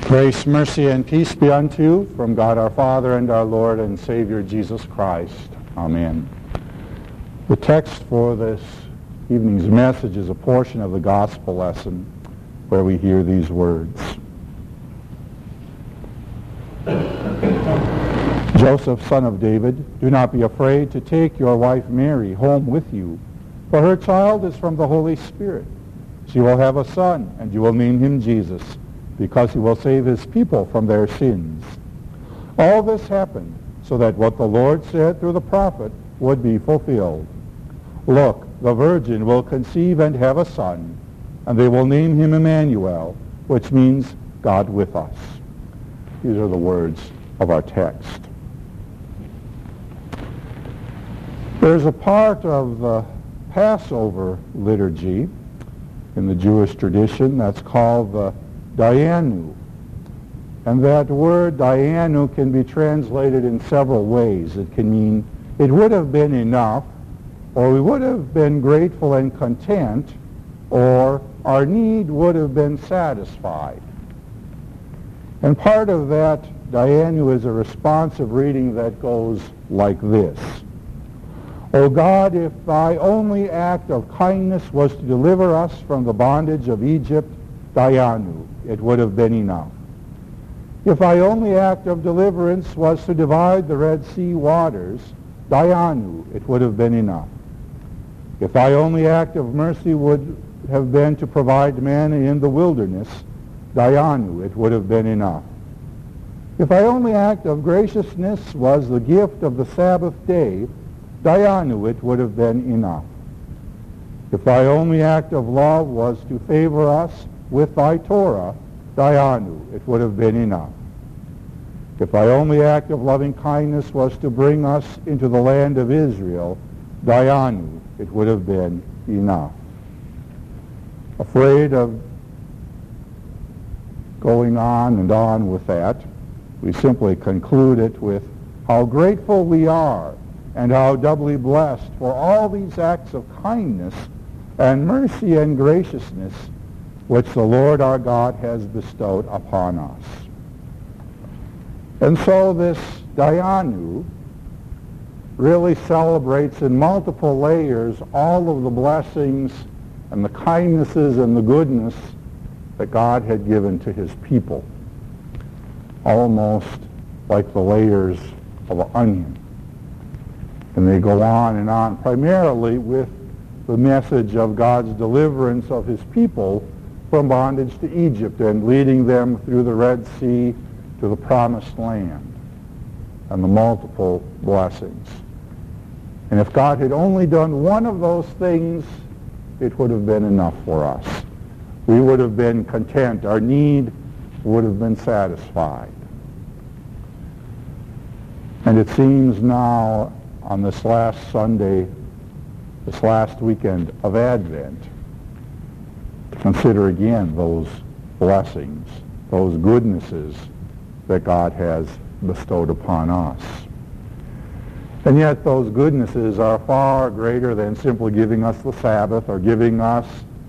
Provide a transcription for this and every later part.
Grace, mercy, and peace be unto you from God our Father and our Lord and Savior Jesus Christ. Amen. The text for this evening's message is a portion of the gospel lesson where we hear these words. Joseph, son of David, do not be afraid to take your wife Mary home with you, for her child is from the Holy Spirit. She will have a son, and you will name him Jesus, because he will save his people from their sins. All this happened so that what the Lord said through the prophet would be fulfilled. Look, the virgin will conceive and have a son, and they will name him Emmanuel, which means God with us. These are the words of our text. There's a part of the Passover liturgy in the Jewish tradition that's called the Dayenu. And that word Dayenu can be translated in several ways. It can mean it would have been enough, or we would have been grateful and content, or our need would have been satisfied. And part of that Dayenu is a responsive reading that goes like this. O God, if thy only act of kindness was to deliver us from the bondage of Egypt, Dayenu, it would have been enough. If thy only act of deliverance was to divide the Red Sea waters, Dayenu, it would have been enough. If thy only act of mercy would have been to provide manna in the wilderness, Dayenu, it would have been enough. If thy only act of graciousness was the gift of the Sabbath day, Dayenu, it would have been enough. If thy only act of love was to favor us with thy Torah, Dayenu, it would have been enough. If thy only act of loving kindness was to bring us into the land of Israel, Dayenu, it would have been enough. Afraid of going on and on with that, we simply conclude it with how grateful we are and how doubly blessed for all these acts of kindness and mercy and graciousness which the Lord our God has bestowed upon us. And so this Dayenu really celebrates in multiple layers all of the blessings and the kindnesses and the goodness that God had given to his people, almost like the layers of an onion. And they go on, primarily with the message of God's deliverance of his people from bondage to Egypt and leading them through the Red Sea to the Promised Land and the multiple blessings. And if God had only done one of those things, it would have been enough for us. We would have been content. Our need would have been satisfied. And it seems now, on this last Sunday, this last weekend of Advent, to consider again those blessings, those goodnesses that God has bestowed upon us. And yet those goodnesses are far greater than simply giving us the Sabbath or giving us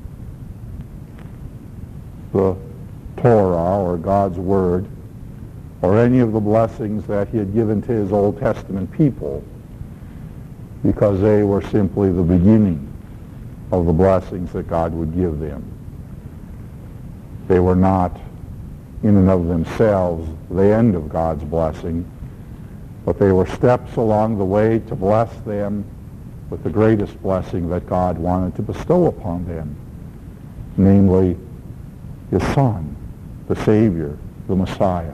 the Torah or God's Word or any of the blessings that he had given to his Old Testament people, because they were simply the beginning of the blessings that God would give them. They were not, in and of themselves, the end of God's blessing, but they were steps along the way to bless them with the greatest blessing that God wanted to bestow upon them, namely his Son, the Savior, the Messiah.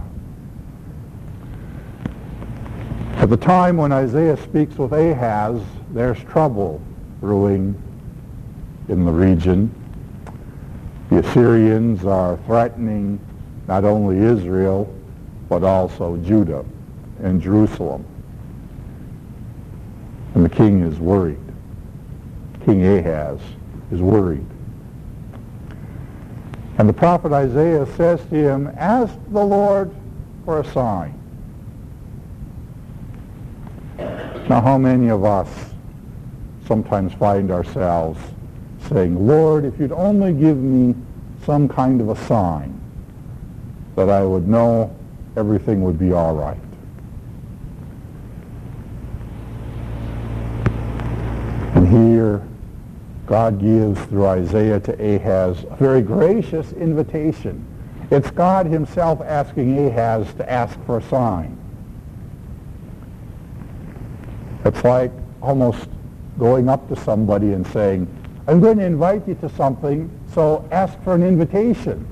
At the time when Isaiah speaks with Ahaz, there's trouble brewing in the region. The Assyrians are threatening not only Israel, but also Judah and Jerusalem. And the king is worried. King Ahaz is worried. And the prophet Isaiah says to him, ask the Lord for a sign. Now, how many of us sometimes find ourselves saying, Lord, if you'd only give me some kind of a sign, that I would know everything would be all right. And here, God gives through Isaiah to Ahaz a very gracious invitation. It's God himself asking Ahaz to ask for a sign. It's like almost going up to somebody and saying, I'm going to invite you to something, so ask for an invitation.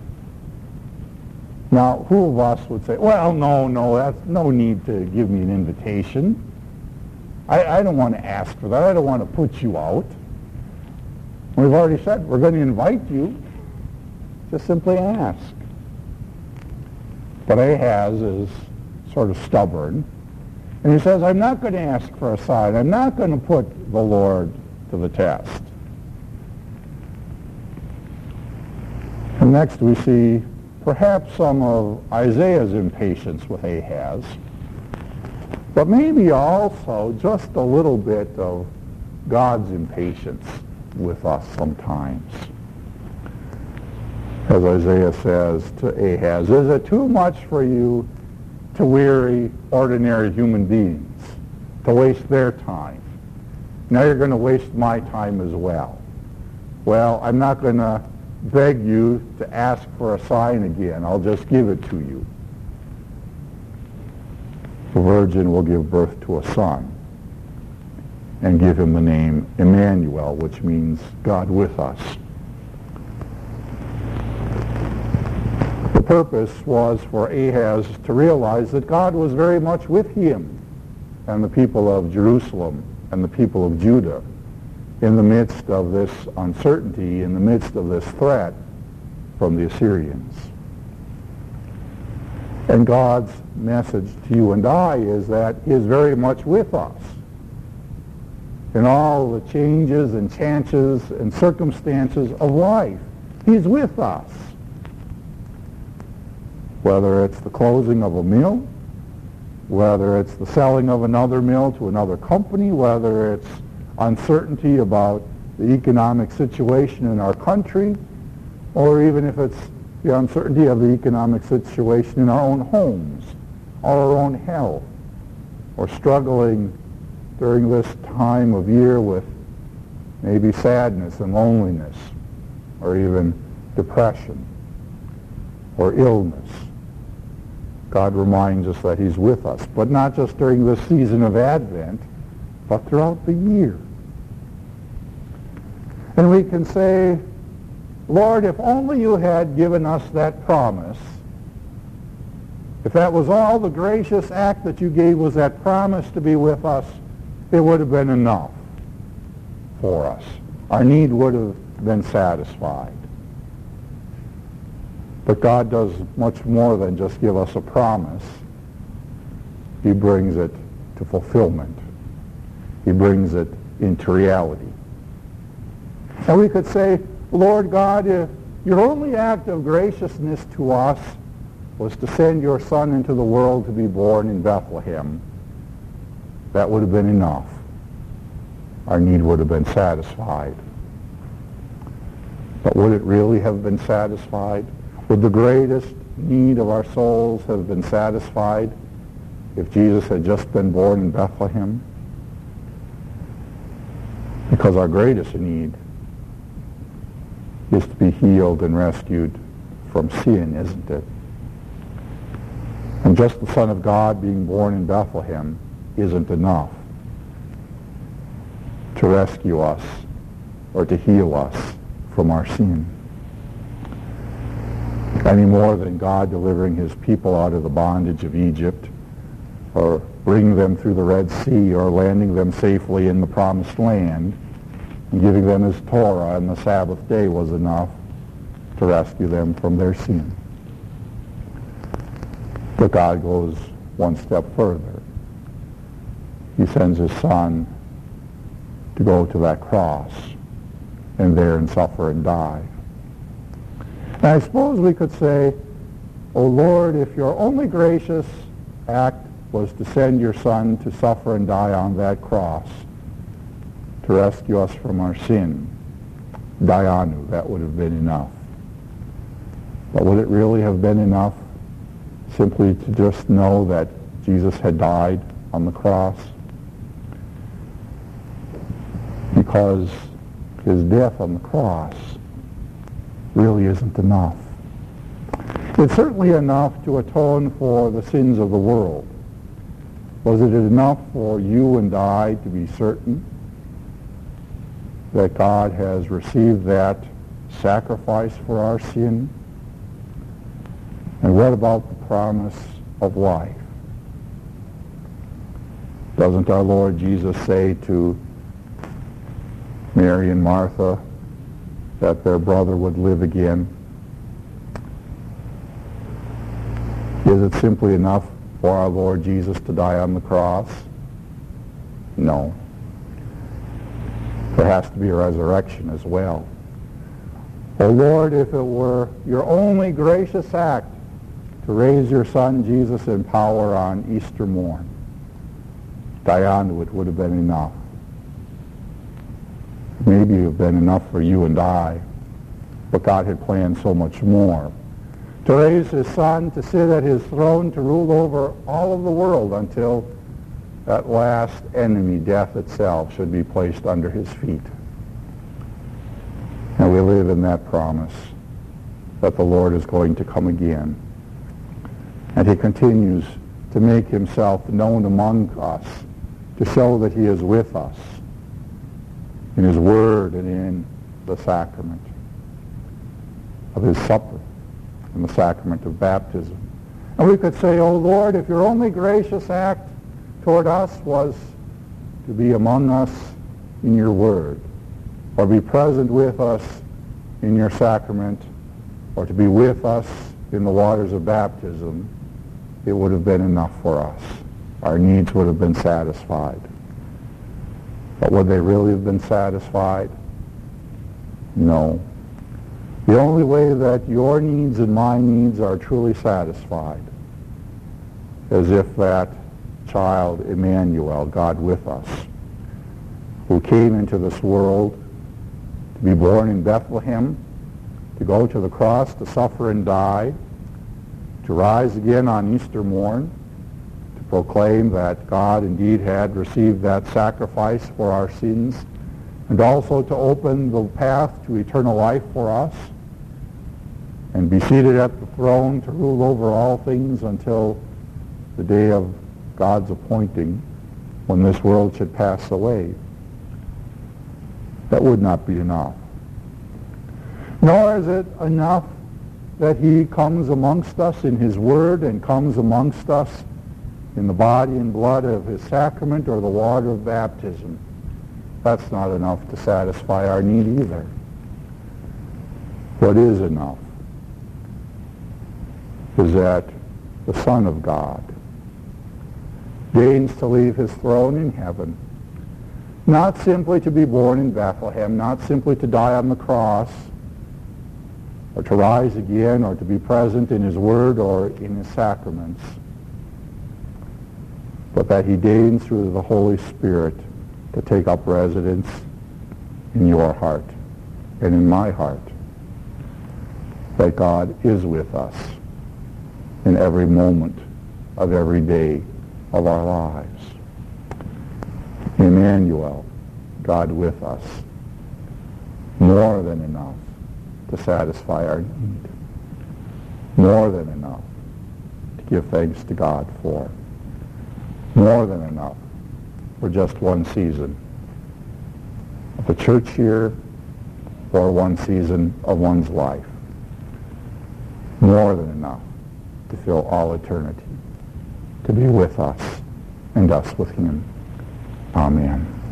Now, who of us would say, well, no, that's no need to give me an invitation. I don't want to ask for that. I don't want to put you out. We've already said we're going to invite you. Just simply ask. But Ahaz is sort of stubborn. And he says, I'm not going to ask for a sign. I'm not going to put the Lord to the test. And next we see perhaps some of Isaiah's impatience with Ahaz, but maybe also just a little bit of God's impatience with us sometimes. As Isaiah says to Ahaz, is it too much for you to weary ordinary human beings, to waste their time? Now you're going to waste my time as well. Well, I'm not going to beg you to ask for a sign again. I'll just give it to you. The virgin will give birth to a son and give him the name Emmanuel, which means God with us. The purpose was for Ahaz to realize that God was very much with him and the people of Jerusalem and the people of Judah in the midst of this uncertainty, in the midst of this threat from the Assyrians. And God's message to you and I is that he is very much with us in all the changes and chances and circumstances of life. He's with us. Whether it's the closing of a mill, whether it's the selling of another mill to another company, whether it's uncertainty about the economic situation in our country, or even if it's the uncertainty of the economic situation in our own homes, or our own health, or struggling during this time of year with maybe sadness and loneliness, or even depression, or illness. God reminds us that he's with us, but not just during this season of Advent, but throughout the year. And we can say, Lord, if only you had given us that promise, if that was all the gracious act that you gave was that promise to be with us, it would have been enough for us. Our need would have been satisfied. But God does much more than just give us a promise. He brings it to fulfillment. He brings it into reality. And we could say, Lord God, if your only act of graciousness to us was to send your Son into the world to be born in Bethlehem, that would have been enough. Our need would have been satisfied. But would it really have been satisfied? Would the greatest need of our souls have been satisfied if Jesus had just been born in Bethlehem? Because our greatest need is to be healed and rescued from sin, isn't it? And just the Son of God being born in Bethlehem isn't enough to rescue us or to heal us from our sin. Any more than God delivering his people out of the bondage of Egypt, or bringing them through the Red Sea, or landing them safely in the Promised Land, and giving them his Torah on the Sabbath day was enough to rescue them from their sin. But God goes one step further. He sends his Son to go to that cross and there and suffer and die. And I suppose we could say, O Lord, if your only gracious act was to send your Son to suffer and die on that cross to rescue us from our sin, Dayanu, that would have been enough. But would it really have been enough simply to just know that Jesus had died on the cross, because his death on the cross really isn't enough. It's certainly enough to atone for the sins of the world. Was it enough for you and I to be certain that God has received that sacrifice for our sin? And what about the promise of life? Doesn't our Lord Jesus say to Mary and Martha that their brother would live again? Is it simply enough for our Lord Jesus to die on the cross? No. There has to be a resurrection as well. Oh Lord, if it were your only gracious act to raise your Son Jesus in power on Easter morn, die on it would have been enough. Maybe it would have been enough for you and I, but God had planned so much more. To raise his Son, to sit at his throne, to rule over all of the world until that last enemy, death itself, should be placed under his feet. And we live in that promise that the Lord is going to come again. And he continues to make himself known among us, to show that he is with us in his word and in the sacrament of his supper and the sacrament of baptism. And we could say, oh Lord, if your only gracious act toward us was to be among us in your word, or be present with us in your sacrament, or to be with us in the waters of baptism, it would have been enough for us. Our needs would have been satisfied. But would they really have been satisfied? No. The only way that your needs and my needs are truly satisfied is if that child, Emmanuel, God with us, who came into this world to be born in Bethlehem, to go to the cross, to suffer and die, to rise again on Easter morn, to proclaim that God indeed had received that sacrifice for our sins, and also to open the path to eternal life for us, and be seated at the throne to rule over all things until the day of God's appointing, when this world should pass away. That would not be enough. Nor is it enough that he comes amongst us in his word and comes amongst us in the body and blood of his sacrament or the water of baptism. That's not enough to satisfy our need either. What is enough is that the Son of God deigns to leave his throne in heaven, not simply to be born in Bethlehem, not simply to die on the cross, or to rise again, or to be present in his word or in his sacraments, but that he deigns through the Holy Spirit to take up residence in your heart and in my heart, that God is with us in every moment of every day of our lives. Emmanuel, God with us, more than enough to satisfy our need, more than enough to give thanks to God for, more than enough for just one season of the church year or one season of one's life, more than enough to fill all eternity, to be with us and us with him. Amen.